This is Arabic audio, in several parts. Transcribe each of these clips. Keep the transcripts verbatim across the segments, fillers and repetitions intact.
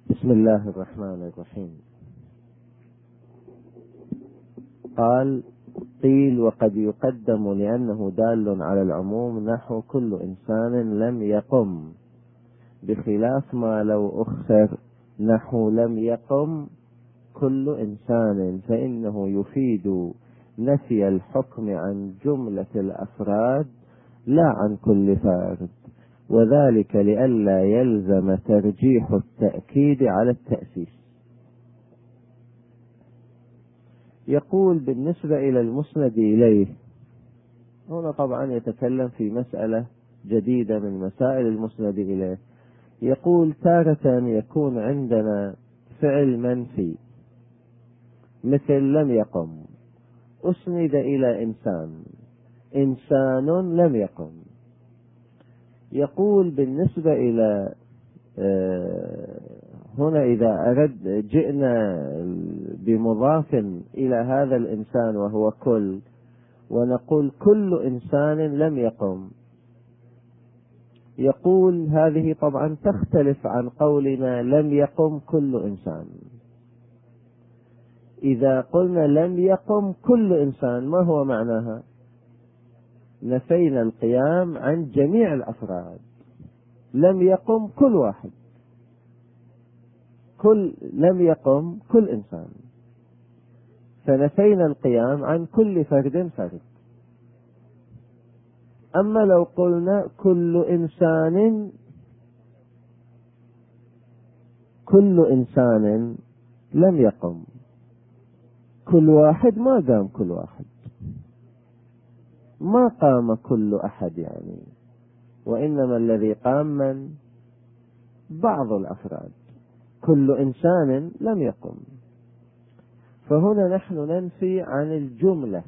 بسم الله الرحمن الرحيم. قال: قيل وقد يقدم لأنه دال على العموم نحو كل إنسان لم يقم، بخلاف ما لو أخر نحو لم يقم كل إنسان، فإنه يفيد نفي الحكم عن جملة الأفراد لا عن كل فرد، وذلك لئلا يلزم ترجيح التأكيد على التأسيس. يقول: بالنسبة إلى المسند إليه، هنا طبعا يتكلم في مسألة جديدة من مسائل المسند إليه. يقول: تارة يكون عندنا فعل منفي مثل لم يقم، أسند إلى إنسان، إنسان لم يقم. يقول: بالنسبة إلى هنا إذا أرد جئنا بمضاف إلى هذا الإنسان وهو كل، ونقول كل إنسان لم يقم، يقول هذه طبعا تختلف عن قولنا لم يقم كل إنسان. إذا قلنا لم يقم كل إنسان ما هو معناها؟ نفينا القيام عن جميع الأفراد، لم يقم كل واحد، كل لم يقم كل إنسان، فنفينا القيام عن كل فرد فرد. أما لو قلنا كل إنسان كل إنسان لم يقم، كل واحد ما قام، كل واحد ما قام كل أحد يعني، وإنما الذي قام من؟ بعض الأفراد. كل إنسان لم يقم، فهنا نحن ننفي عن الجملة،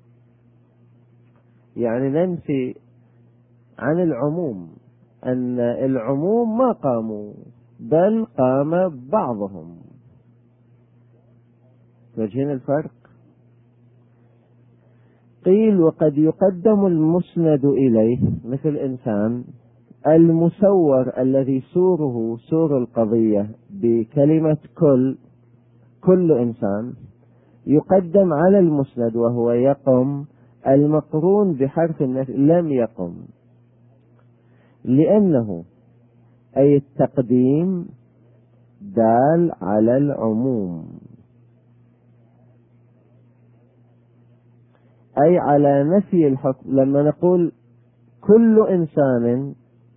يعني ننفي عن العموم، أن العموم ما قاموا بل قام بعضهم. وجهين الفرق. قيل: وقد يقدم المسند إليه مثل إنسان المسور الذي سوره سور القضية بكلمة كل، كل إنسان، يقدم على المسند وهو يقم المقرون بحرف النفي لم يقم، لأنه أي التقديم دال على العموم، أي على نفي الحكم. لما نقول كل إنسان،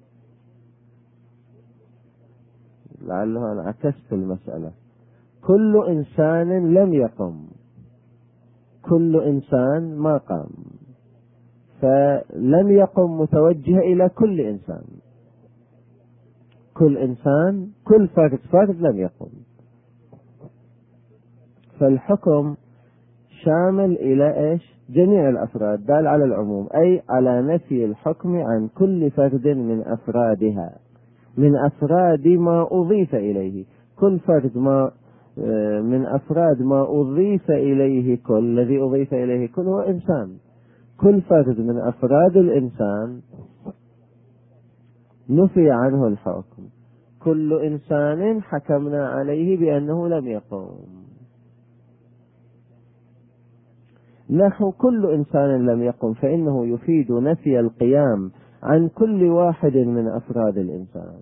لعله أنا عكست المسألة، كل إنسان لم يقم، كل إنسان ما قام، فلم يقم متوجه إلى كل إنسان، كل إنسان كل فرد فرد لم يقم، فالحكم شامل إلى إيش؟ جميع الأفراد، دال على العموم، أي على نفي الحكم عن كل فرد من أفرادها، من أفراد ما أضيف إليه. كل فرد ما من أفراد ما أضيف إليه كل، الذي أضيف إليه كل هو إنسان، كل فرد من أفراد الإنسان نفي عنه الحكم. كل إنسان حكمنا عليه بأنه لم يقم، نحو كل إنسان لم يقم، فإنه يفيد نفي القيام عن كل واحد من أفراد الإنسان.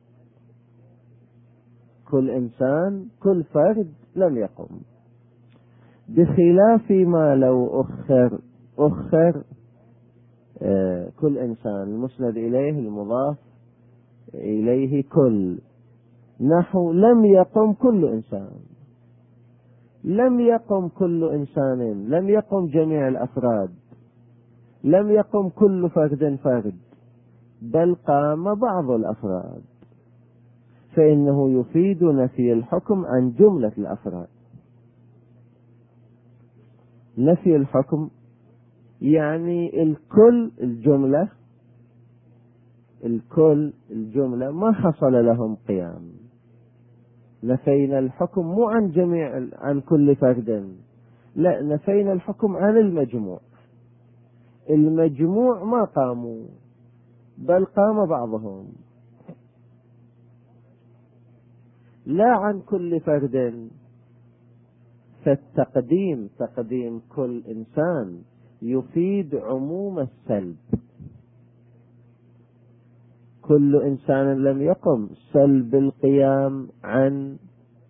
كل إنسان كل فرد لم يقم، بخلاف ما لو أخر أخر آه كل إنسان المسند إليه المضاف إليه كل، نحو لم يقم كل إنسان. لم يقم كل إنسان، لم يقم جميع الأفراد، لم يقم كل فرد فرد، بل قام بعض الأفراد، فإنه يفيد نفي الحكم عن جملة الأفراد. نفي الحكم يعني الكل الجملة، الكل الجملة ما حصل لهم قيام، نفينا الحكم مو عن جميع عن كل فرد، لا، نفينا الحكم عن المجموع، المجموع ما قاموا بل قام بعضهم. لا عن كل فرد. فالتقديم تقديم كل إنسان يفيد عموم السلب. كل إنسان لم يقم سلب القيام عن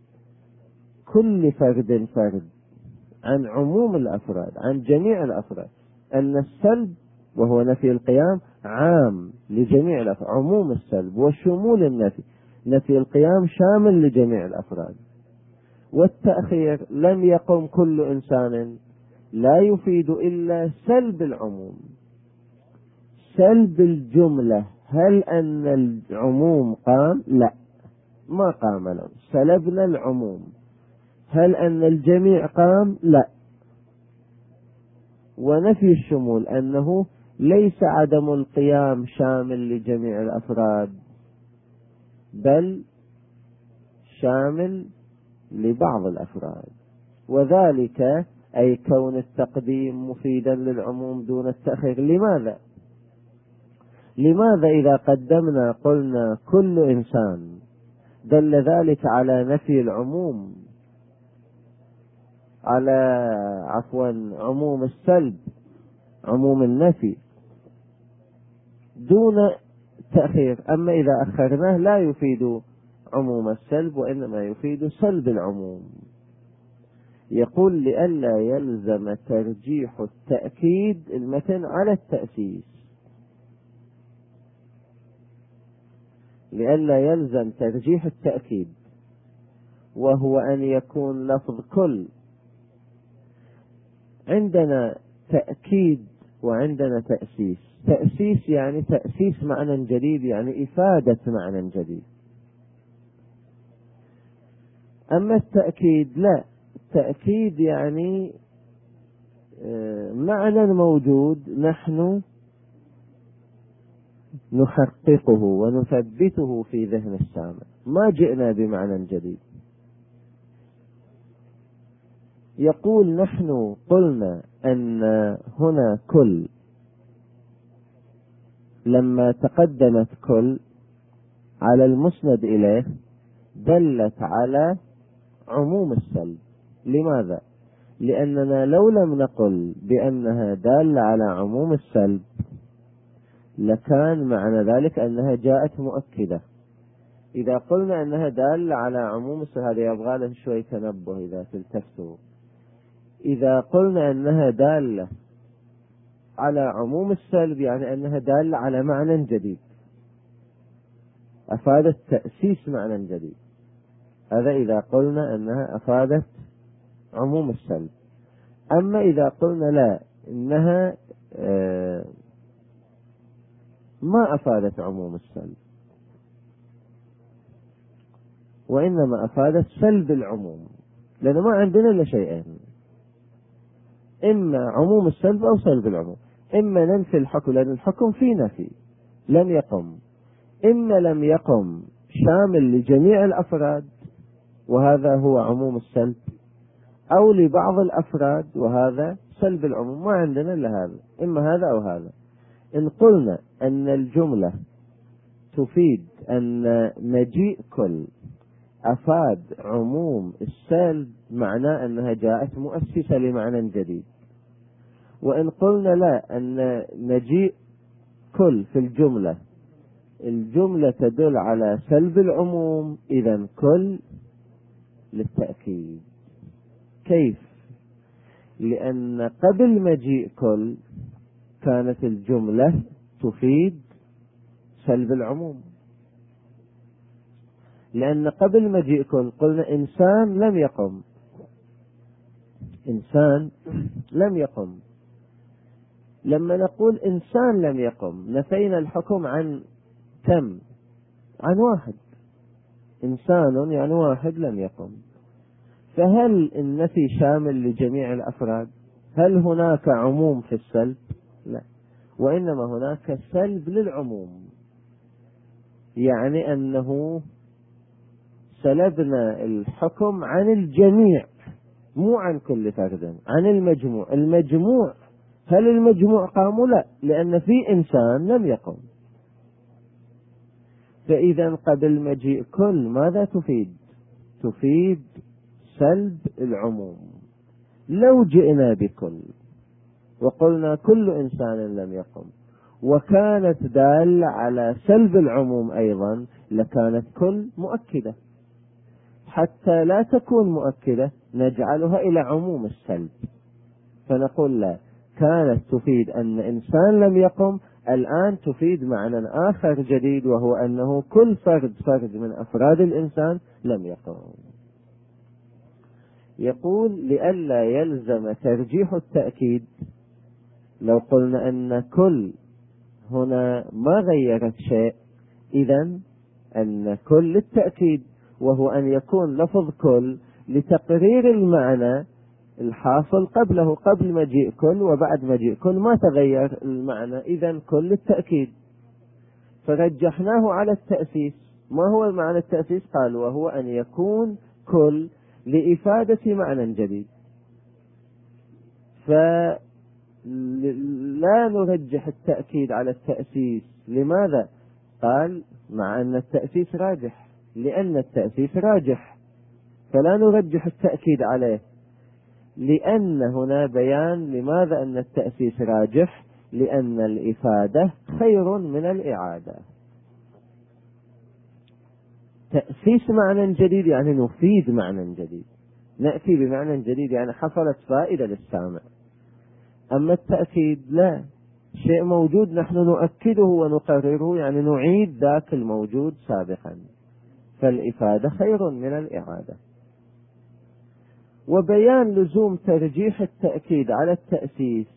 كل فرد فرد، عن عموم الأفراد، عن جميع الأفراد. أن السلب وهو نفي القيام عام لجميع الأفراد، عموم السلب وشمول النفي. نفي القيام شامل لجميع الأفراد. والتأخير لم يقم كل إنسان لا يفيد إلا سلب العموم. سلب الجملة، هل أن العموم قام؟ لا، ما قام له، سلبنا العموم. هل أن الجميع قام؟ لا. ونفي الشمول أنه ليس عدم القيام شامل لجميع الأفراد، بل شامل لبعض الأفراد. وذلك أي كون التقديم مفيدا للعموم دون التأخير. لماذا؟ لماذا إذا قدمنا قلنا كل إنسان دل ذلك على نفي العموم، على عفوا عموم السلب، عموم النفي دون تأخير. أما إذا أخرناه لا يفيد عموم السلب، وإنما يفيد سلب العموم. يقول لئلا يلزم ترجيح التأكيد المتن على التأسيس. لئلا يلزم ترجيح التأكيد، وهو أن يكون لفظ كل. عندنا تأكيد وعندنا تأسيس. تأسيس يعني تأسيس معنى جديد، يعني إفادة معنى جديد. أما التأكيد لا، التأكيد يعني معنى موجود نحن نحققه ونثبته في ذهن السامع، ما جئنا بمعنى جديد. يقول نحن قلنا أن هنا كل، لما تقدمت كل على المسند إليه دلت على عموم السلب. لماذا؟ لأننا لو لم نقل بأنها دالة على عموم السلب لكان معنى ذلك أنها جاءت مؤكدة. إذا قلنا أنها دالة على عموم السلب، هذا يبغى له شوي تنبه إذا تلتفتوا. إذا قلنا أنها دالة على عموم السلب يعني أنها دالة على معنى جديد، أفادت تأسيس معنى جديد. هذا إذا قلنا أنها أفادت عموم السلب. أما إذا قلنا لا، إنها آه ما أفادت عموم السلب، وإنما أفادت سلب العموم، لأن ما عندنا إلا شيئين: إما عموم السلب أو سلب العموم. إما ننفي الحكم لأن الحكم في نفي لم يقم، إما لم يقم شامل لجميع الأفراد وهذا هو عموم السلب، أو لبعض الأفراد وهذا سلب العموم. ما عندنا إلا هذا، إما هذا أو هذا. إن قلنا أن الجملة تفيد أن مجيء كل أفاد عموم السلب، معناه أنها جاءت مؤسسة لمعنى جديد. وإن قلنا لا، أن مجيء كل في الجملة الجملة تدل على سلب العموم، إذن كل للتأكيد. كيف؟ لأن قبل مجيء كل كانت الجملة تفيد سلب العموم. لأن قبل مجيء كل قلنا إنسان لم يقم، إنسان لم يقم. لما نقول إنسان لم يقم نفينا الحكم عن كم؟ عن واحد. إنسان يعني واحد لم يقم. فهل النفي شامل لجميع الأفراد؟ هل هناك عموم في السلب؟ لا، وإنما هناك سلب للعموم، يعني أنه سلبنا الحكم عن الجميع، مو عن كل فرد، عن المجموع. المجموع، هل المجموع قاموا؟ لا، لأن في إنسان لم يقم. فإذا قبل مجيء كل ماذا تفيد؟ تفيد سلب العموم. لو جئنا بكل وقلنا كل إنسان لم يقم وكانت دالة على سلب العموم أيضا لكانت كل مؤكدة. حتى لا تكون مؤكدة نجعلها إلى عموم السلب، فنقول لا، كانت تفيد أن إنسان لم يقم، الآن تفيد معنى آخر جديد وهو أنه كل فرد فرد من أفراد الإنسان لم يقم. يقول لئلا يلزم ترجيح التأكيد، لو قلنا أن كل هنا ما غيرت شيء، إذن أن كل التأكيد، وهو أن يكون لفظ كل لتقرير المعنى الحاصل قبله، قبل مجيء كل وبعد مجيء كل ما تغير المعنى، إذن كل التأكيد. فرجحناه على التأسيس. ما هو المعنى التأسيس؟ قال وهو أن يكون كل لإفادة معنى جديد، فلا نرجح التأكيد على التأسيس. لماذا؟ قال مع أن التأسيس راجح، لأن التأسيس راجح فلا نرجح التأكيد عليه، لأن هنا بيان لماذا أن التأسيس راجح، لأن الإفادة خير من الإعادة. تأسيس معنى جديد يعني نفيد معنى جديد، نأتي بمعنى جديد يعني حصلت فائدة للسامع. أما التأكيد لا، شيء موجود نحن نؤكده ونقرره، يعني نعيد ذاك الموجود سابقا، فالإفادة خير من الإعادة. وبيان لزوم ترجيح التأكيد على التأسيس،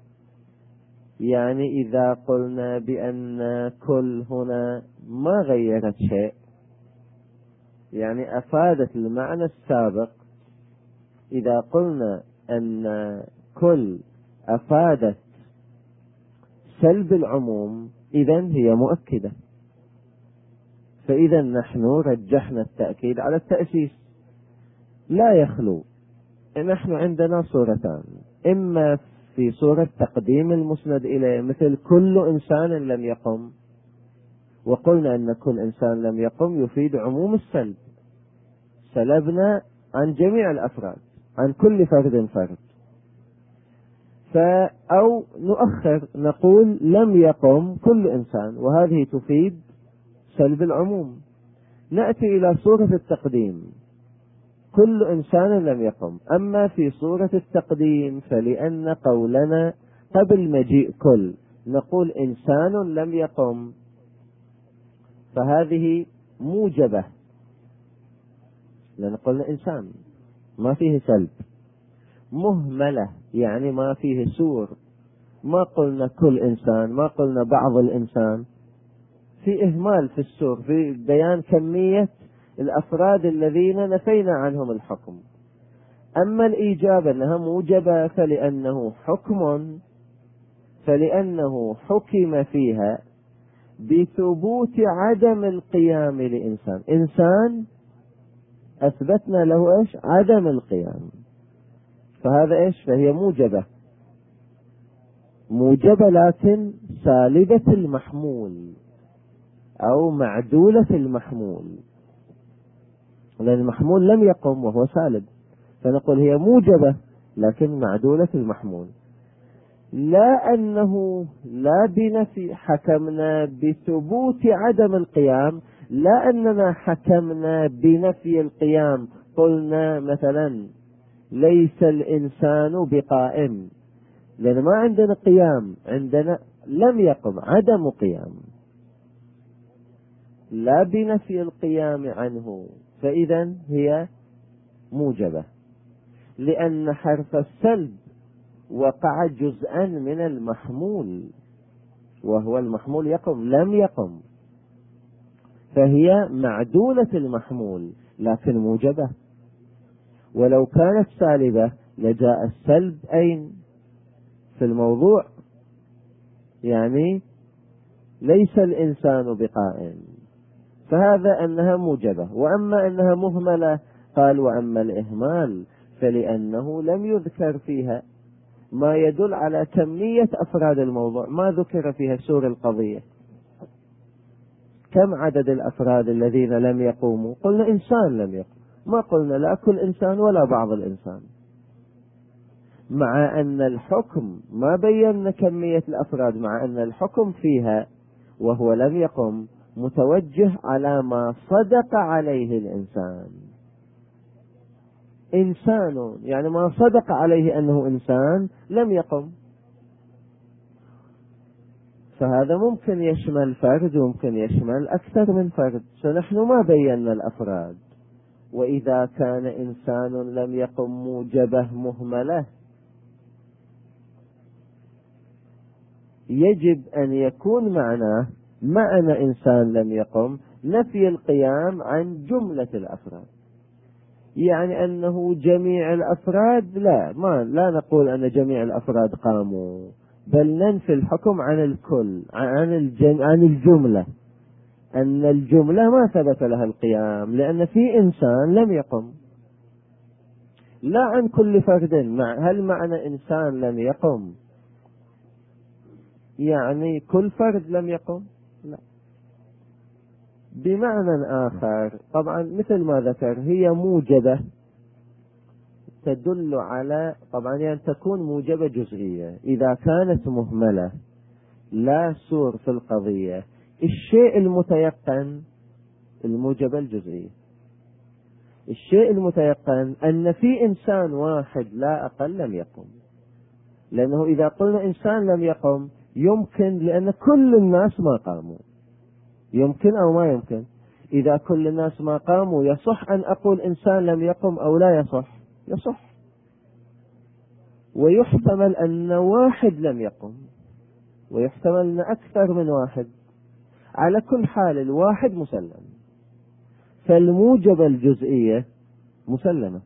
يعني إذا قلنا بأن كل هنا ما غيرت شيء، يعني أفادت المعنى السابق. إذا قلنا أن كل أفادت سلب العموم إذن هي مؤكدة، فإذا نحن رجحنا التأكيد على التأسيس. لا يخلو، نحن عندنا صورتان، إما في صورة تقديم المسند إليه مثل كل إنسان لم يقم، وقلنا أن كل إنسان لم يقم يفيد عموم السلب، سلبنا عن جميع الأفراد، عن كل فرد فرد. أو نؤخر نقول لم يقم كل إنسان، وهذه تفيد سلب العموم. نأتي إلى صورة التقديم، كل إنسان لم يقم. أما في صورة التقديم فلأن قولنا قبل مجيء كل نقول إنسان لم يقم، فهذه موجبة، لأن قلنا إنسان ما فيه سلب. مهملة يعني ما فيه سور، ما قلنا كل إنسان، ما قلنا بعض الإنسان، في إهمال في السور، في بيان كمية الأفراد الذين نفينا عنهم الحكم. أما الإجابة أنها موجبة فلأنه حكم، فلأنه حكم فيها بثبوت عدم القيام لإنسان، إنسان أثبتنا له إيش؟ عدم القيام، فهذا إيش؟ فهي موجبة، موجبة لكن سالبة المحمول أو معدولة المحمول، لأن المحمول لم يقم وهو سالب، فنقول هي موجبة لكن معدولة المحمول. لا أنه لا بنفي حكمنا بثبوت عدم القيام، لا أننا حكمنا بنفي القيام، قلنا مثلا ليس الإنسان بقائم، لأن ما عندنا قيام، عندنا لم يقم، عدم قيام، لا بنفي القيام عنه، فإذا هي موجبة، لأن حرف السلب وقع جزءا من المحمول، وهو المحمول يقم، لم يقم، فهي معدولة المحمول لكن موجبة. ولو كانت سالبة لجاء السلب أين؟ في الموضوع، يعني ليس الإنسان بقائم، فهذا أنها موجبة. وأما أنها مهملة قال وأما الإهمال فلأنه لم يذكر فيها ما يدل على كمية أفراد الموضوع، ما ذكر فيها سور القضية. كم عدد الأفراد الذين لم يقوموا؟ قلنا إنسان لم يقوم، ما قلنا لا كل إنسان ولا بعض الإنسان، مع أن الحكم ما بينا كمية الأفراد، مع أن الحكم فيها وهو لم يقم متوجه على ما صدق عليه الإنسان. إنسان يعني ما صدق عليه أنه إنسان لم يقم، فهذا ممكن يشمل فرد وممكن يشمل أكثر من فرد، فنحن ما بينا الأفراد. وإذا كان إنسان لم يقم موجبه مهملة يجب أن يكون معناه معنى إنسان لم يقم نفي القيام عن جملة الأفراد، يعني أنه جميع الأفراد لا ما لا نقول أن جميع الأفراد قاموا، بل ننفي الحكم عن الكل، عن الجم عن الجملة، أن الجملة ما ثبت لها القيام لأن في إنسان لم يقم، لا عن كل فرد. مع هل معنى إنسان لم يقم يعني كل فرد لم يقم؟ لا، بمعنى آخر. طبعا مثل ما ذكر هي موجبة تدل على طبعا يعني تكون موجبة جزئية. إذا كانت مهملة لا سور في القضية، الشيء المتيقن الموجبة الجزئية. الشيء المتيقن أن في إنسان واحد لا أقل لم يقم، لأنه إذا قلنا إنسان لم يقم يمكن لأن كل الناس ما قاموا، يمكن أو ما يمكن. إذا كل الناس ما قاموا يصح أن أقول إنسان لم يقم أو لا يصح؟ يصح. ويحتمل أن واحد لم يقم ويحتمل أن أكثر من واحد، على كل حال الواحد مسلم، فالموجبة الجزئية مسلمة،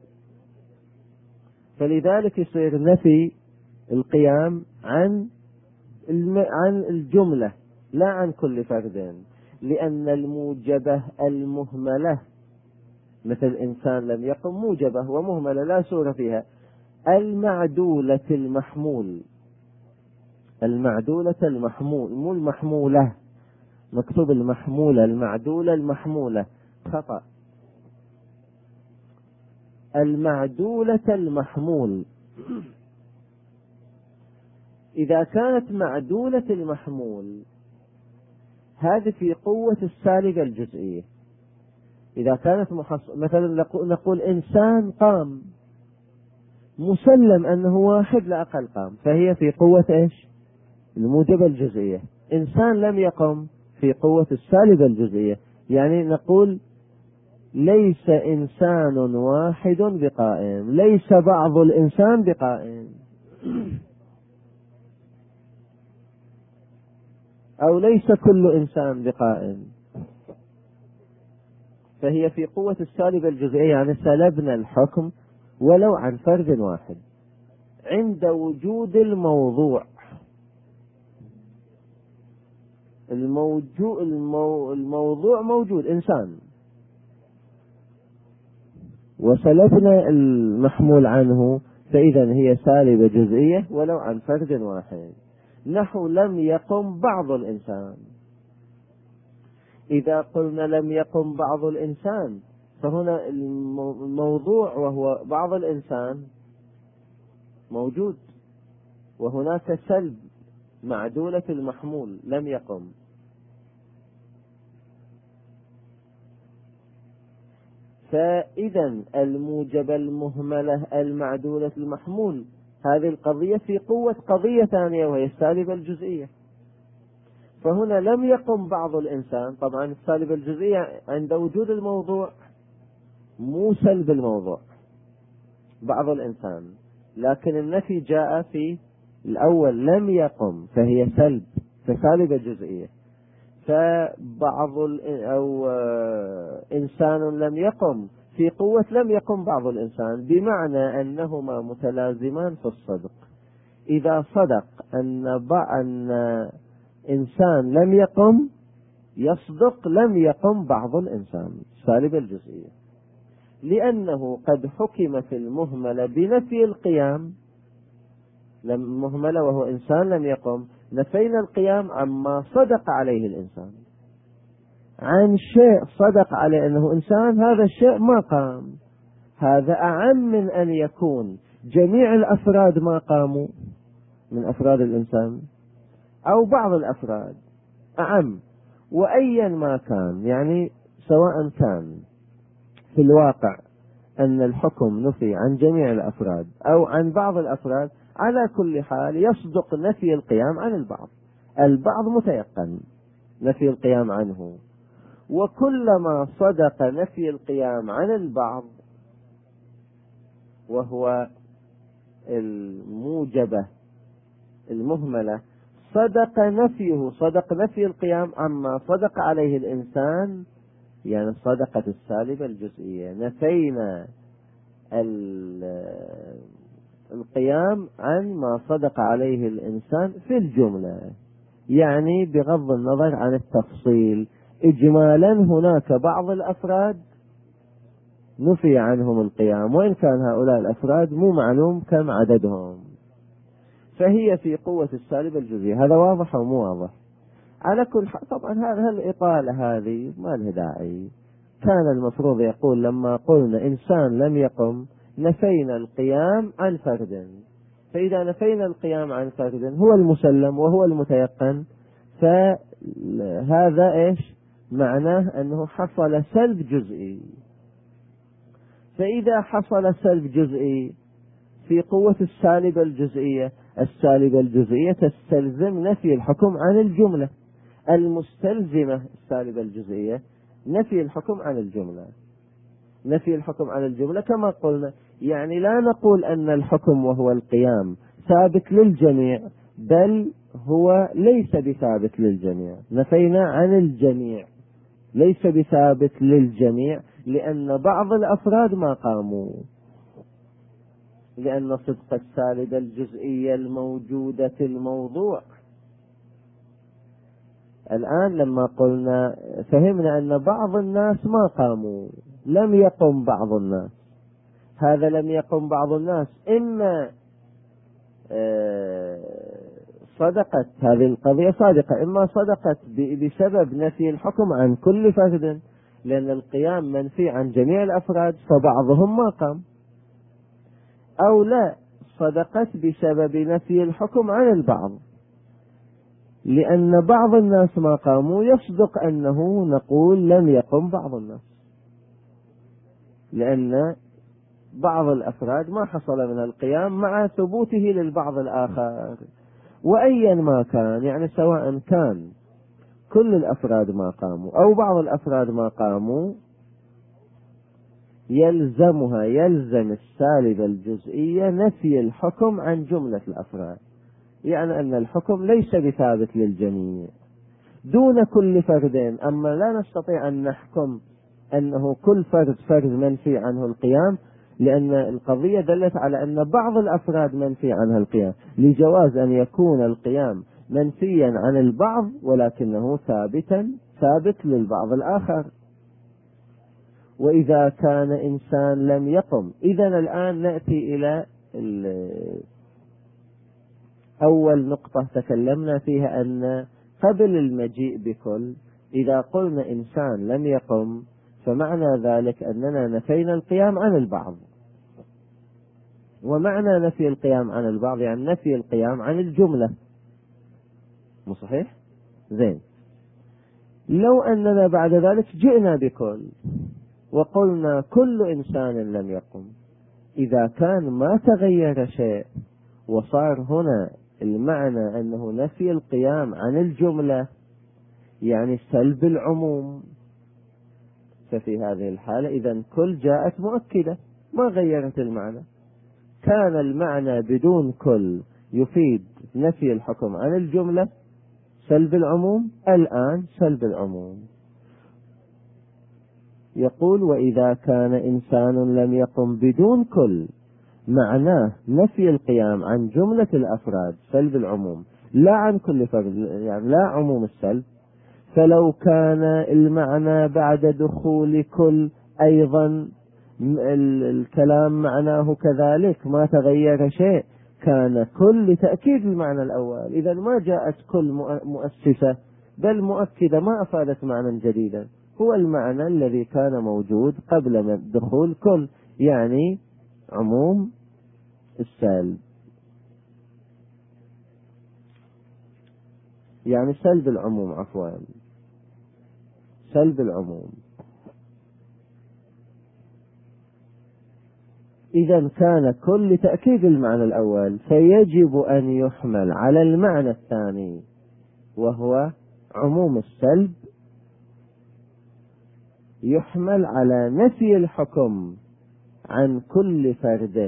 فلذلك يصير نفي القيام عن عن الجملة لا عن كل فرد، لأن الموجبة المهملة مثل إنسان لم يقم موجبة ومهملة لا سور فيها. المعدولة المحمول، المعدولة المحمول مو المحمولة، مكتوب المحمولة، المعدولة المحمولة خطأ. المعدولة المحمول إذا كانت معدولة المحمول هذه في قوة السالبة الجزئية. إذا كانت محص... مثلا نقول إنسان قام، مسلم أنه واحد لا أقل قام، فهي في قوة إيش؟ الموجبة الجزئية. إنسان لم يقم في قوة السالبة الجزئية، يعني نقول ليس إنسان واحد بقائم، ليس بعض الإنسان بقائم، أو ليس كل إنسان بقائم، فهي في قوة السالبة الجزئية، يعني سلبنا الحكم ولو عن فرد واحد عند وجود الموضوع. الموجو المو الموضوع موجود إنسان، وسلبنا المحمول عنه، فإذا هي سالبة جزئية ولو عن فرد واحد. نحو لم يقم بعض الإنسان. إذا قلنا لم يقم بعض الإنسان فهنا الموضوع وهو بعض الإنسان موجود، وهناك سلب معدولة المحمول لم يقم. فإذا الموجبة المهملة المعدولة المحمول هذه القضية في قوة قضية ثانية وهي السالبة الجزئية. فهنا لم يقم بعض الإنسان، طبعا السالبة الجزئية عند وجود الموضوع مو سلب الموضوع بعض الإنسان، لكن النفي جاء في الأول لم يقم فهي سلب فسالبة جزئية. فبعض أو إنسان لم يقم في قوة لم يقم بعض الإنسان، بمعنى أنهما متلازمان في الصدق. إذا صدق أن أن إنسان لم يقم يصدق لم يقم بعض الإنسان سالب الجزئية، لأنه قد حكم في المهملة بنفي القيام. مهملة وهو إنسان لم يقم، نفينا القيام عما صدق عليه الإنسان، عن شيء صدق عليه أنه إنسان هذا الشيء ما قام، هذا أعم من أن يكون جميع الأفراد ما قاموا من أفراد الإنسان أو بعض الأفراد، أعم. وأيا ما كان، يعني سواء كان في الواقع أن الحكم نفي عن جميع الأفراد أو عن بعض الأفراد، على كل حال يصدق نفي القيام عن البعض. البعض متيقن نفي القيام عنه، وكلما صدق نفي القيام عن البعض وهو الموجبة المهملة، صدق نفيه صدق نفي القيام عما صدق عليه الإنسان، يعني صدقت السالبة الجزئية. نفينا القيام عن ما صدق عليه الإنسان في الجملة، يعني بغض النظر عن التفصيل. إجمالا هناك بعض الأفراد نفي عنهم القيام، وإن كان هؤلاء الأفراد مو معلوم كم عددهم، فهي في قوة السالبة الجزئية. هذا واضح أو مو واضح؟ على كل حال طبعا هذا الإطالة هذه ما لها داعي. كان المفروض يقول لما قلنا إنسان لم يقم نفينا القيام عن فرد، فإذا نفينا القيام عن فرد هو المسلم وهو المتيقن، فهذا إيش معناه؟ أنه حصل سلب جزئي. فإذا حصل سلب جزئي في قوة السالبة الجزئية، السالبة الجزئية تستلزم نفي الحكم عن الجملة المستلزمة. السالبة الجزئية نفي الحكم عن الجملة، نفي الحكم عن الجملة كما قلنا، يعني لا نقول أن الحكم وهو القيام ثابت للجميع، بل هو ليس بثابت للجميع. نفينا عن الجميع، ليس بثابت للجميع، لأن بعض الأفراد ما قاموا، لأن صدق السالبة الجزئية الموجودة في الموضوع. الآن لما قلنا فهمنا أن بعض الناس ما قاموا، لم يقم بعض الناس. هذا لم يقم بعض الناس إما صدقت هذه القضية صادقة، إما صدقت بسبب نفي الحكم عن كل فرد، لأن القيام منفي عن جميع الأفراد فبعضهم ما قام، أو لا صدقت بسبب نفي الحكم عن البعض، لأن بعض الناس ما قاموا يصدق أنه نقول لم يقم بعض الناس، لأن بعض الأفراد ما حصل من القيام مع ثبوته للبعض الآخر. وأيا ما كان، يعني سواء كان كل الأفراد ما قاموا أو بعض الأفراد ما قاموا، يلزمها يلزم السالبة الجزئية نفي الحكم عن جملة الأفراد، يعني أن الحكم ليس بثابت للجميع دون كل فردين. أما لا نستطيع أن نحكم أنه كل فرد فرد منفي عنه القيام، لأن القضية دلت على أن بعض الأفراد منفي عنها القيام، لجواز أن يكون القيام منفيا عن البعض ولكنه ثابتا ثابت للبعض الآخر. وإذا كان إنسان لم يقم، إذن الآن نأتي إلى أول نقطة تكلمنا فيها، أن قبل المجيء بكل، إذا قلنا إنسان لم يقم فمعنى ذلك أننا نفينا القيام عن البعض. ومعنى نفي القيام عن البعض يعني نفي القيام عن الجملة، مو صحيح؟ زين، لو أننا بعد ذلك جئنا بكل وقلنا كل إنسان لم يقم، إذا كان ما تغير شيء وصار هنا المعنى أنه نفي القيام عن الجملة يعني سلب العموم، ففي هذه الحالة إذن كل جاءت مؤكدة ما غيرت المعنى. كان المعنى بدون كل يفيد نفي الحكم عن الجملة سلب العموم، الآن سلب العموم. يقول وإذا كان إنسان لم يقم بدون كل، معناه نفي القيام عن جملة الأفراد سلب العموم لا عن كل فرد، يعني لا عموم السلب. فلو كان المعنى بعد دخول كل أيضا الكلام معناه كذلك ما تغير شيء، كان كل لتأكيد المعنى الأول. إذا ما جاءت كل مؤسسة بل مؤكدة، ما أفادت معنى جديدا، هو المعنى الذي كان موجود قبل دخول كل. يعني عموم السلب، يعني سلب العموم، عفوا سلب العموم. إذا كان كل لتأكيد المعنى الأول فيجب أن يحمل على المعنى الثاني وهو عموم السلب، يحمل على نفي الحكم عن كل فرد،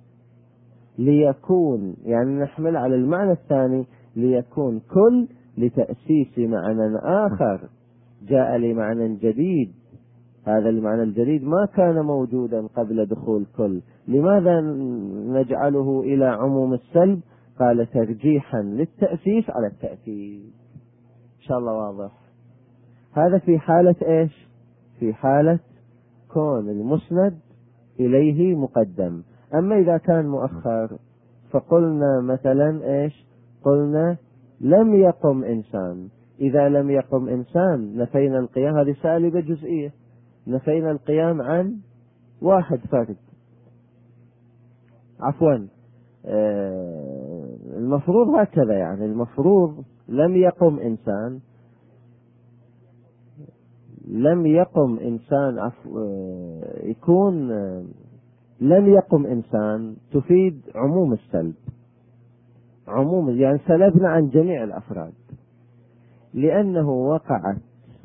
ليكون يعني نحمل على المعنى الثاني ليكون كل لتأسيس معنى آخر جاء لمعنى جديد. هذا المعنى الجديد ما كان موجودا قبل دخول كل. لماذا نجعله إلى عموم السلب؟ قال ترجيحا للتأسيس على التأكيد. إن شاء الله واضح. هذا في حالة إيش؟ في حالة كون المسند إليه مقدم. أما إذا كان مؤخر فقلنا مثلا إيش؟ قلنا لم يقم إنسان. إذا لم يقم إنسان نفينا القيام، هذه سالبة جزئية، نفينا القيام عن واحد فرد. عفوا آه المفروض هكذا، يعني المفروض لم يقم إنسان، لم يقم إنسان عفو آه يكون آه لم يقم إنسان تفيد عموم السلب، عموم يعني سلبنا عن جميع الأفراد، لأنه وقعت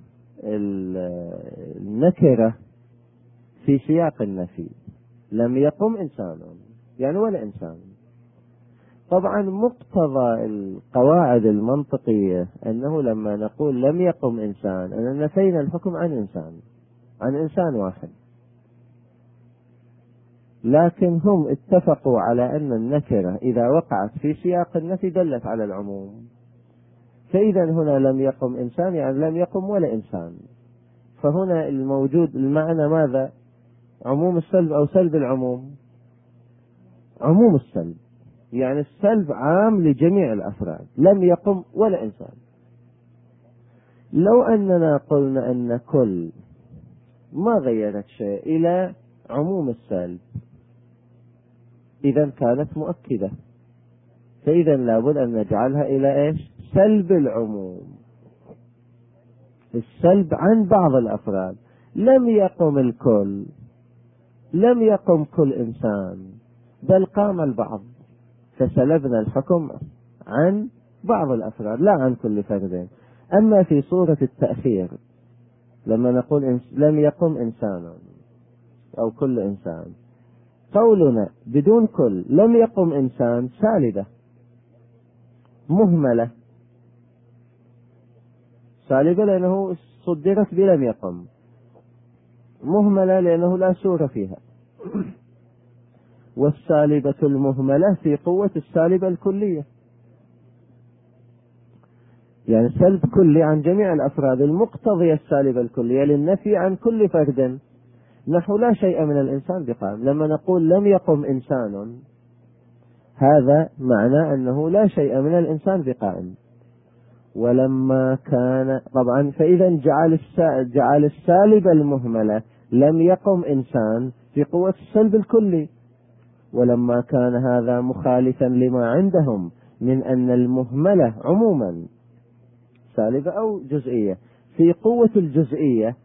النكرة في سياق النفي. لم يقم إنسان يعني ولا إنسان. طبعا مقتضى القواعد المنطقية أنه لما نقول لم يقم إنسان أننا نفينا الحكم عن إنسان، عن إنسان واحد، لكن هم اتفقوا على أن النكرة إذا وقعت في سياق النفي دلت على العموم. فإذا هنا لم يقم إنسان يعني لم يقم ولا إنسان. فهنا الموجود المعنى ماذا؟ عموم السلب أو سلب العموم؟ عموم السلب، يعني السلب عام لجميع الأفراد، لم يقم ولا إنسان. لو أننا قلنا أن كل ما غيرت شيء إلى عموم السلب إذا كانت مؤكدة، فإذا لابد أن نجعلها إلى إيش؟ سلب العموم، السلب عن بعض الأفراد. لم يقم الكل، لم يقم كل إنسان، بل قام البعض، فسلبنا الحكم عن بعض الأفراد لا عن كل فرد. أما في صورة التأخير لما نقول لم يقم إنسان أو كل إنسان، قولنا بدون كل لم يقم إنسان سالبة مهملة، سالبة لأنه صدرت بلم يقم، مهملة لأنه لا سور فيها. والسالبة المهملة في قوة السالبة الكلية، يعني سلب كلي عن جميع الأفراد المقتضية السالبة الكلية للنفي عن كل فرد. نحو لا شيء من الإنسان بقائم. لما نقول لم يقم إنسان هذا معنى أنه لا شيء من الإنسان بقائم. ولما كان طبعا فإذا جعل جعل السالبة المهملة لم يقم إنسان في قوة السلب الكلي. ولما كان هذا مخالفا لما عندهم من أن المهملة عموما سالبة أو جزئية في قوة الجزئية،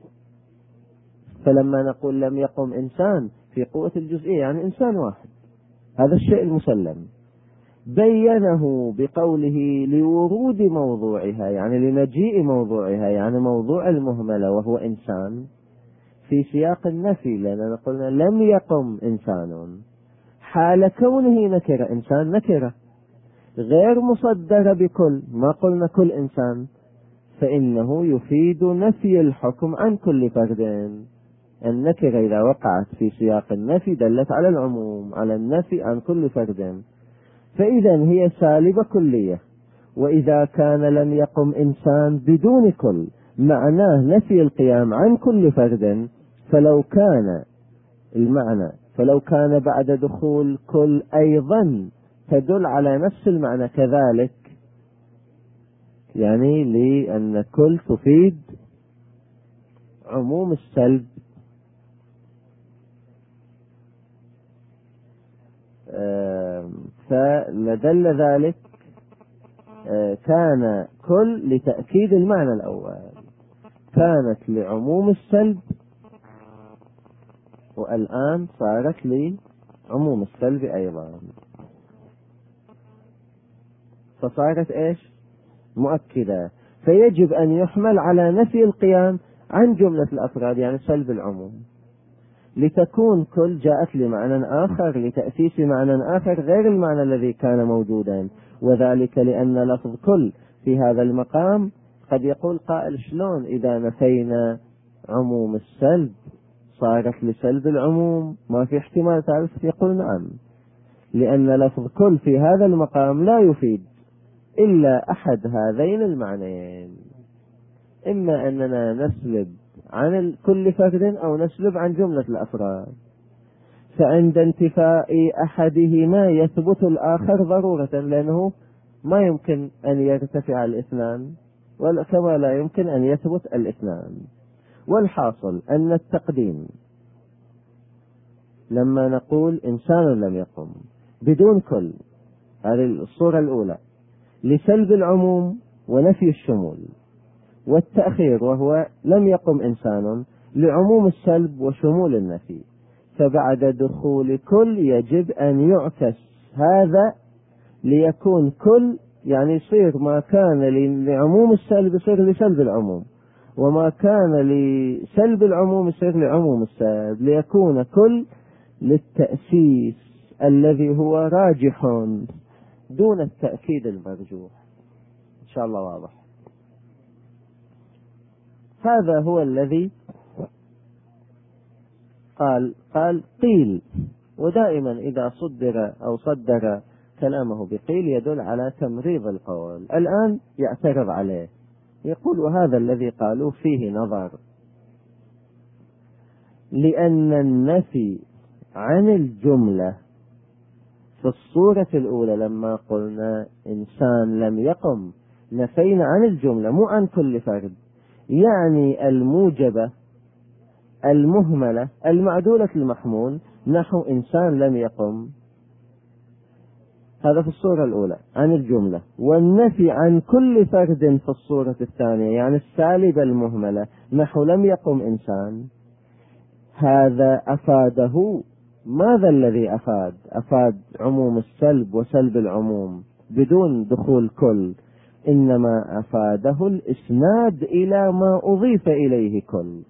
فلما نقول لم يقم إنسان في قوة الجزئية يعني إنسان واحد، هذا الشيء المسلم. بينه بقوله لورود موضوعها، يعني لمجيء موضوعها، يعني موضوع المهملة وهو إنسان في سياق النفي، لأننا قلنا لم يقم إنسان حال كونه نكرة. إنسان نكرة غير مصدرة بكل، ما قلنا كل إنسان، فإنه يفيد نفي الحكم عن كل فرد. النكرة إذا وقعت في سياق النفي دلت على العموم، على النفي عن كل فرد، فإذا هي سالبة كلية. وإذا كان لم يقم إنسان بدون كل معناه نفي القيام عن كل فرد، فلو كان المعنى فلو كان بعد دخول كل أيضا تدل على نفس المعنى كذلك، يعني لأن كل تفيد عموم السلب فلدل ذلك كان كل لتأكيد المعنى الأول، كانت لعموم السلب والآن صارت لعموم السلب أيضا، فصارت إيش؟ مؤكدة. فيجب أن يحمل على نفي القيام عن جملة الأفراد، يعني سلب العموم، لتكون كل جاءت لمعنى آخر، لتأسيس معنى آخر غير المعنى الذي كان موجودا، وذلك لأن لفظ كل في هذا المقام قد يقول قائل شلون إذا نفينا عموم السلب صارت لسلب العموم؟ ما في احتمال ثالث. يقول نعم، لأن لفظ كل في هذا المقام لا يفيد إلا أحد هذين المعنيين، إما أننا نسلب عن كل فرد أو نسلب عن جملة الأفراد، فعند انتفاء أحدهما يثبت الآخر ضرورة، لأنه ما يمكن أن يرتفع الاثنان كما لا يمكن أن يثبت الاثنان. والحاصل أن التقديم لما نقول إنسان لم يقم بدون كل، هذه الصورة الأولى لسلب العموم ونفي الشمول، والتأخير وهو لم يقم إنسان لعموم السلب وشمول النفي. فبعد دخول كل يجب أن يعكس هذا ليكون كل، يعني يصير ما كان لعموم السلب يصير لسلب العموم، وما كان لسلب العموم يصير لعموم السلب، ليكون كل للتأسيس الذي هو راجح دون التأكيد المرجوح. إن شاء الله واضح. هذا هو الذي قال قال قيل، ودائما إذا صدر أو صدر كلامه بقيل يدل على تمريض القول. الآن يعترض عليه، يقول وهذا الذي قالوا فيه نظر، لأن النفي عن الجملة في الصورة الأولى لما قلنا إنسان لم يقم نفينا عن الجملة مو عن كل فرد، يعني الموجبة المهملة المعدولة المحمول نحو إنسان لم يقم، هذا في الصورة الأولى عن الجملة. والنفي عن كل فرد في الصورة الثانية يعني السالبة المهملة نحو لم يقم إنسان، هذا أفاده ماذا الذي أفاد؟ أفاد عموم السلب وسلب العموم بدون دخول كل، إنما أفاده الإسناد إلى ما أضيف إليه كل.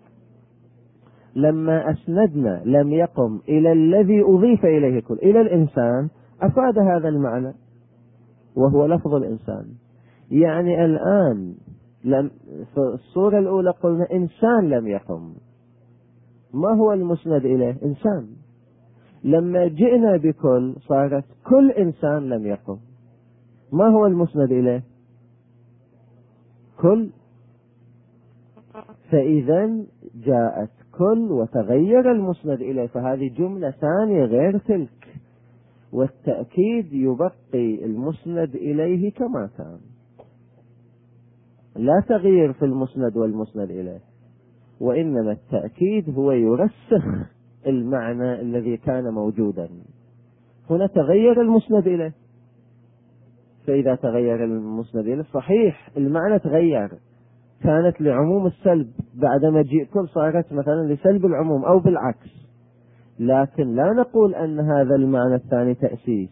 لما أسندنا لم يقم إلى الذي أضيف إليه كل، إلى الإنسان، أفاد هذا المعنى وهو لفظ الإنسان. يعني الآن لم في الصورة الأولى قلنا إنسان لم يقم، ما هو المسند إليه؟ إنسان. لما جئنا بكل صارت كل إنسان لم يقم، ما هو المسند إليه؟ كل. فإذا جاءت كل وتغير المسند إليه، فهذه جملة ثانية غير تلك، والتأكيد يبقي المسند إليه كما كان، لا تغيير في المسند والمسند إليه، وإنما التأكيد هو يرسخ المعنى الذي كان موجودا. هنا تغير المسند إليه، فإذا تغير المسند إليه صحيح المعنى تغير، كانت لعموم السلب بعد مجيء كل صارت مثلا لسلب العموم أو بالعكس، لكن لا نقول أن هذا المعنى الثاني تأسيس،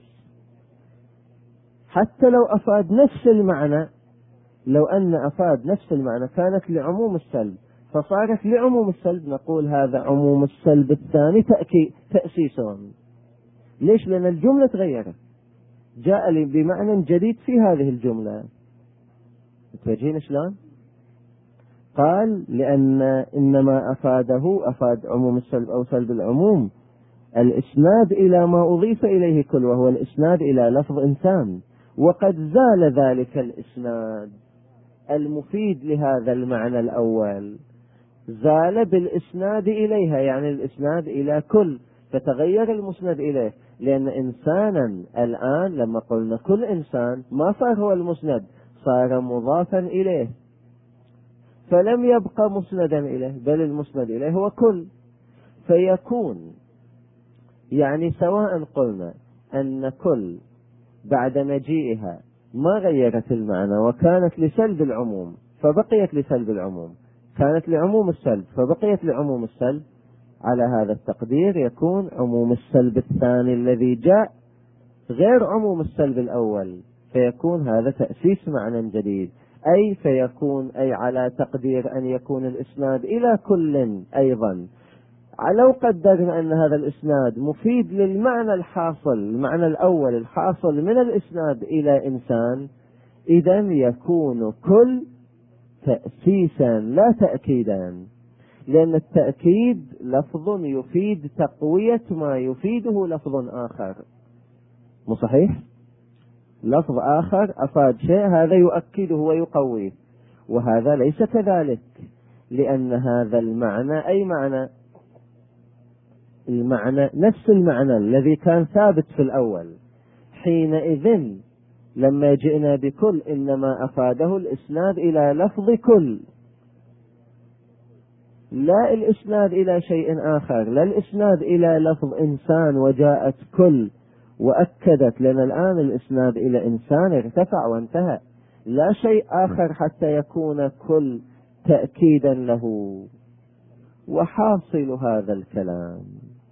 حتى لو أفاد نفس المعنى، لو أن أفاد نفس المعنى كانت لعموم السلب فصارت لعموم السلب، نقول هذا عموم السلب الثاني تأسيسون. ليش؟ لأن الجملة تغيرت، جاء لي بمعنى جديد في هذه الجملة. تفهمين شلون؟ قال لأن إنما أفاده أفاد عموم السلب أو سلب العموم الإسناد إلى ما أضيف إليه كل، وهو الإسناد إلى لفظ إنسان، وقد زال ذلك الإسناد المفيد لهذا المعنى الأول، زال بالإسناد إليها، يعني الإسناد إلى كل، فتغير المسند إليه، لأن إنسانا الآن لما قلنا كل إنسان ما صار هو المسند، صار مضافا إليه، فلم يبقى مسندا إليه، بل المسند إليه هو كل. فيكون يعني سواء قلنا أن كل بعد مجيئها ما غيرت المعنى وكانت لسلب العموم فبقيت لسلب العموم، كانت لعموم السلب فبقيت لعموم السلب، على هذا التقدير يكون عموم السلب الثاني الذي جاء غير عموم السلب الأول، فيكون هذا تأسيس معنى جديد. أي فيكون أي على تقدير أن يكون الإسناد إلى كل أيضا، لو قدرنا أن هذا الإسناد مفيد للمعنى الحاصل، المعنى الأول الحاصل من الإسناد إلى إنسان، إذن يكون كل تأسيسا لا تأكيدا، لأن التأكيد لفظ يفيد تقوية ما يفيده لفظ آخر، مو صحيح؟ لفظ آخر أفاد شيء هذا يؤكده ويقويه، وهذا ليس كذلك، لأن هذا المعنى أي معنى المعنى نفس المعنى الذي كان ثابت في الأول، حينئذ لما جئنا بكل إنما أفاده الإسناد إلى لفظ كل، لا الإسناد إلى شيء آخر، لا الإسناد إلى لفظ إنسان وجاءت كل وأكدت لنا الآن الإسناد إلى إنسان ارتفع وانتهى، لا شيء آخر حتى يكون كل تأكيدا له. وحاصل هذا الكلام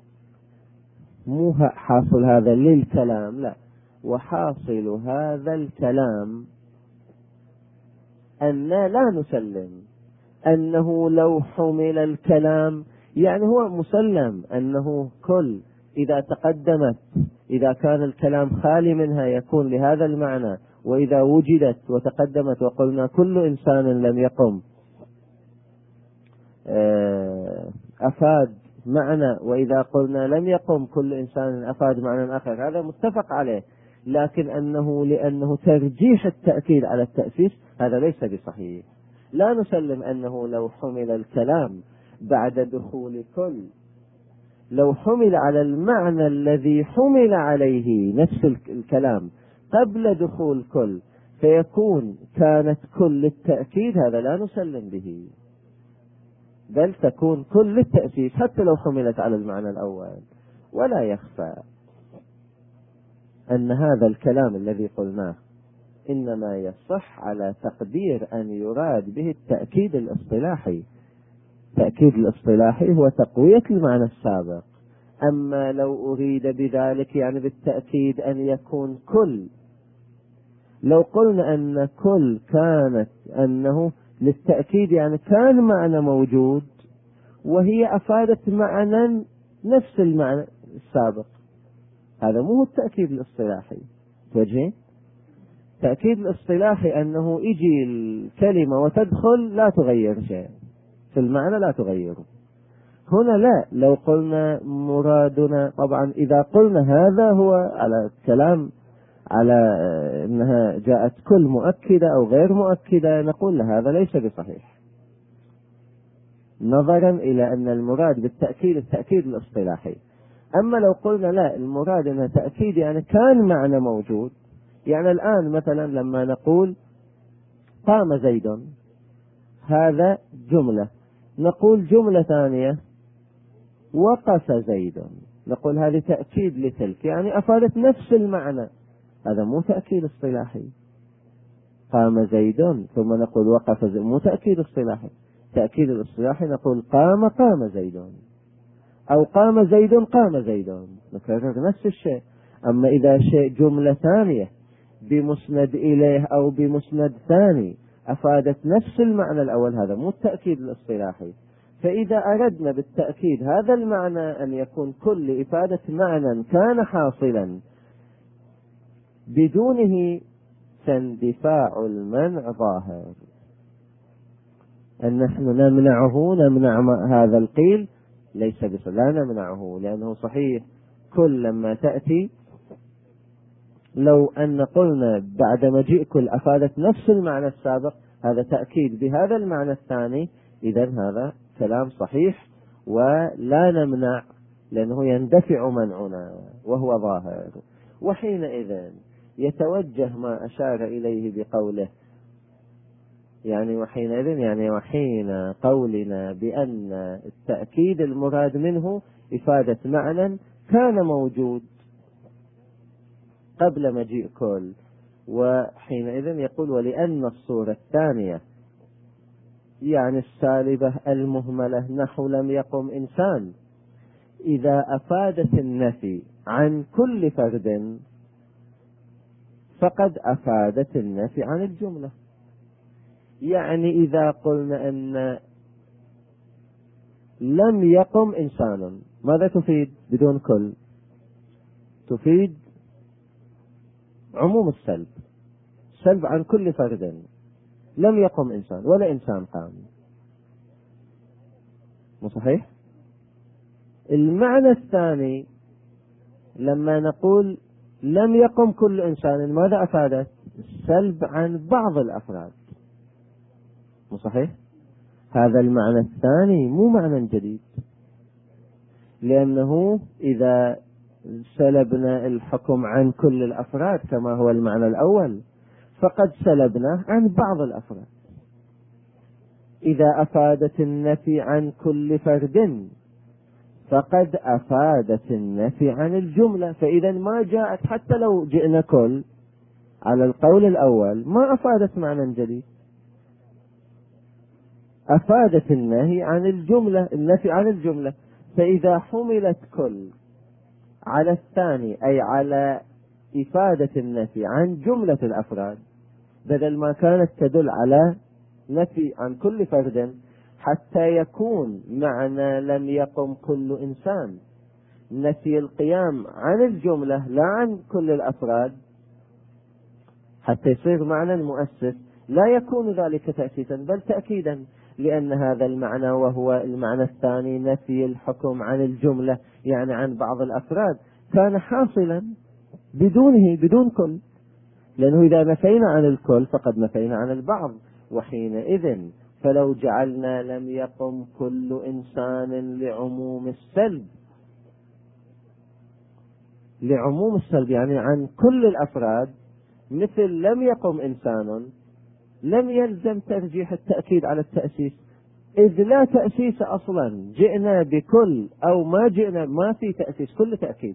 مو حاصل هذا للكلام، لا، وحاصل هذا الكلام أن لا نسلم أنه لو حمل الكلام، يعني هو مسلم أنه كل إذا تقدمت إذا كان الكلام خالي منها يكون لهذا المعنى، وإذا وجدت وتقدمت وقلنا كل إنسان لم يقم أفاد معنى، وإذا قلنا لم يقم كل إنسان أفاد معنى آخر، هذا متفق عليه، لكن أنه لأنه ترجيح التأكيد على التأسيس هذا ليس بصحيح. لا نسلم أنه لو حمل الكلام بعد دخول كل، لو حمل على المعنى الذي حمل عليه نفس الكلام قبل دخول كل فيكون كانت كل التأكيد، هذا لا نسلم به، بل تكون كل التأسيس حتى لو حملت على المعنى الأول. ولا يخفى أن هذا الكلام الذي قلناه إنما يصح على تقدير أن يراد به التأكيد الاصطلاحي. التأكيد الاصطلاحي هو تقوية المعنى السابق، أما لو أريد بذلك يعني بالتأكيد أن يكون كل، لو قلنا أن كل كانت أنه للتأكيد يعني كان معنى موجود وهي أفادت معنى نفس المعنى السابق، هذا مو التأكيد الاصطلاحي. توجهين التأكيد الاصطلاحي أنه يجي الكلمة وتدخل لا تغير شيء في المعنى، لا تغيره. هنا لا، لو قلنا مرادنا، طبعا إذا قلنا هذا هو على كلام على أنها جاءت كل مؤكدة أو غير مؤكدة، نقول هذا ليس بصحيح، نظرا إلى أن المراد بالتأكيد التأكيد الاصطلاحي. أما لو قلنا لا، المراد أنها تأكيد يعني كان معنى موجود، يعني الآن مثلا لما نقول قام زيد، هذا جملة، نقول جملة ثانية وقف زيد، نقول هذه تأكيد لتلك، يعني أفادت نفس المعنى، هذا مو تأكيد اصطلاحي. قام زيد ثم نقول وقف زيد، مو تأكيد اصطلاحي. تأكيد الاصطلاحي نقول قام قام زيد، أو قام زيد قام زيد، نكرر نفس الشيء. أما إذا شيء جملة ثانية بمسند إليه أو بمسند ثاني أفادت نفس المعنى الأول، هذا مو التأكيد الاصطلاحي. فإذا أردنا بالتأكيد هذا المعنى أن يكون كل إفادة معنى كان حاصلا بدونه فاندفاع المنع ظاهر، أن نحن نمنعه، نمنع هذا القيل ليس بصحيح، لا نمنعه لأنه صحيح. كل لما تأتي لو أن قلنا بعد مجيء كل أفادت نفس المعنى السابق، هذا تأكيد بهذا المعنى الثاني، إذن هذا كلام صحيح ولا نمنع، لأنه يندفع منعنا وهو ظاهر. وحينئذ يتوجه ما أشار إليه بقوله، يعني وحينئذ يعني وحين قولنا بأن التأكيد المراد منه إفادة معنى كان موجود، قبل مجيء كل. وحينئذ يقول ولأن الصورة الثانية يعني السالبة المهملة نحو لم يقم إنسان إذا أفادت النفي عن كل فرد فقد أفادت النفي عن الجملة. يعني إذا قلنا أن لم يقم إنسان ماذا تفيد بدون كل؟ تفيد عموم السلب، سلب عن كل فرد. لم يقم إنسان ولا إنسان قام، مو صحيح؟ المعنى الثاني لما نقول لم يقم كل إنسان ماذا أفادت؟ السلب عن بعض الأفراد، مو صحيح؟ هذا المعنى الثاني مو معنى جديد، لأنه إذا سلبنا الحكم عن كل الأفراد كما هو المعنى الأول فقد سلبنا عن بعض الأفراد. إذا أفادت النفي عن كل فرد فقد أفادت النفي عن الجملة. فإذا ما جاءت حتى لو جئنا كل على القول الأول ما أفادت معنى جديد، أفادت النهي عن الجملة، النفي عن الجملة. فإذا حملت كل على الثاني أي على إفادة النفي عن جملة الأفراد بدل ما كانت تدل على نفي عن كل فرد، حتى يكون معنى لم يقم كل إنسان نفي القيام عن الجملة لا عن كل الأفراد، حتى يصير معنى مؤسس لا يكون ذلك تأسيسا بل تأكيدا، لأن هذا المعنى وهو المعنى الثاني نفي الحكم عن الجملة يعني عن بعض الأفراد كان حاصلا بدونه بدون كل، لأنه إذا نفينا عن الكل فقد نفينا عن البعض. وحينئذ فلو جعلنا لم يقم كل إنسان لعموم السلب، لعموم السلب يعني عن كل الأفراد مثل لم يقم إنسان، لم يلزم ترجيح التأكيد على التأسيس، إذ لا تأسيس أصلا، جئنا بكل أو ما جئنا ما في تأسيس، كل تأكيد.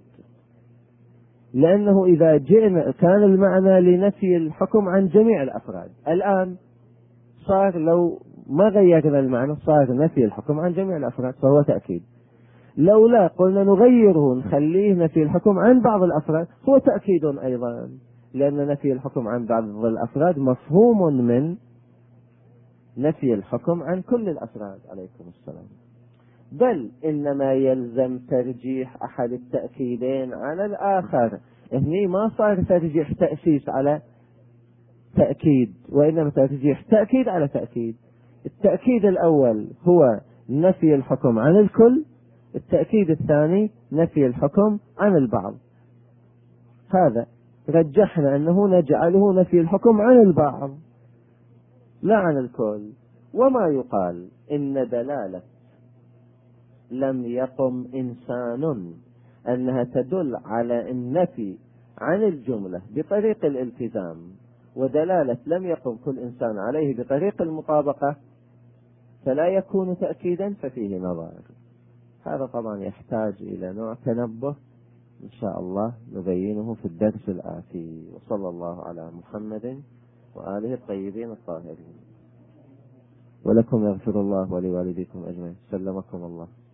لأنه إذا جئنا كان المعنى لنفي الحكم عن جميع الأفراد، الآن صار لو ما غيرنا المعنى صار نفي الحكم عن جميع الأفراد فهو تأكيد. لو لا قلنا نغيره نخليه نفي الحكم عن بعض الأفراد هو تأكيد أيضا، لأن نفي الحكم عن بعض الأفراد مفهوم من نفي الحكم عن كل الأفراد. عليكم السلام. بل إنما يلزم ترجيح أحد التأكيدين على الآخر. هني ما صار ترجيح تأسيس على تأكيد، وإنما ترجيح تأكيد على تأكيد. التأكيد الأول هو نفي الحكم عن الكل، التأكيد الثاني نفي الحكم عن البعض. هذا رجحنا أنه نجعله نفي الحكم عن البعض لا عن الكل. وما يقال إن دلالة لم يقم إنسان أنها تدل على النفي عن الجملة بطريق الالتزام، ودلالة لم يقم كل إنسان عليه بطريق المطابقة فلا يكون تأكيدا، ففيه نظر. هذا طبعا يحتاج إلى نوع تنبه إن شاء الله نبينه في الدرس الآتي. وصلى الله على محمد وآله الطيبين الطاهرين. ولكم يغفر الله ولوالديكم أجمعين. سلمكم الله.